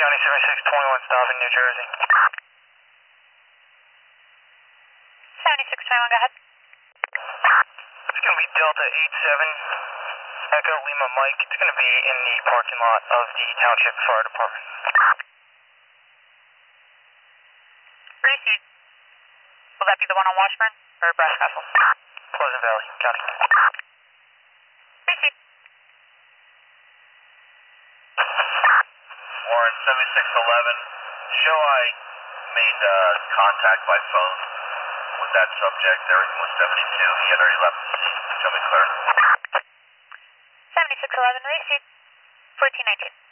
County 7621 stop in New Jersey. 7621, go ahead. It's going to be Delta 87 Echo Lima Mike. It's going to be in the parking lot of the Township Fire Department. Receive. Will that be the one on Washburn or Brass Castle? Pleasant Valley, County. Receive. Warren 7611. Show I made contact by phone with that subject. Everything was 72. He had already left the scene. Show me clear. 7611, receive. 1419.